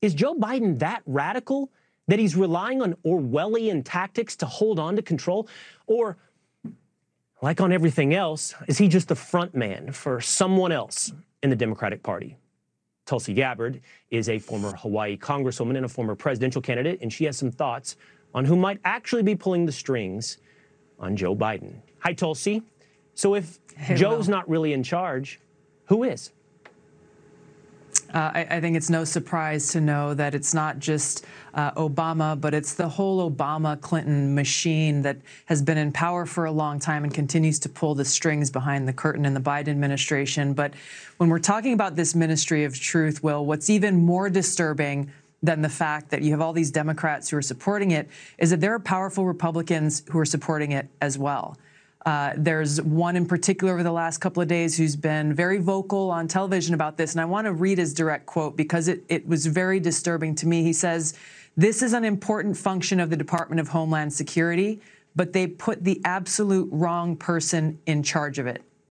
Is Joe Biden that radical that he's relying on Orwellian tactics to hold on to control? Or, like on everything else, is he just the front man for someone else in the Democratic Party? Tulsi Gabbard is a former Hawaii congresswoman and a former presidential candidate, and she has some thoughts on who might actually be pulling the strings on Joe Biden. Hi, Tulsi. So if Joe's not really in charge, who is? I think it's no surprise to know that it's not just Obama, but it's the whole Obama-Clinton machine that has been in power for a long time and continues to pull the strings behind the curtain in the Biden administration. But when we're talking about this Ministry of Truth, Will, what's even more disturbing than the fact that you have all these Democrats who are supporting it is that there are powerful Republicans who are supporting it as well. There's one in particular over the last couple of days who's been very vocal on television about this. And I want to read his direct quote because it was very disturbing to me. He says, "This is an important function of the Department of Homeland Security, but they put the absolute wrong person in charge of it."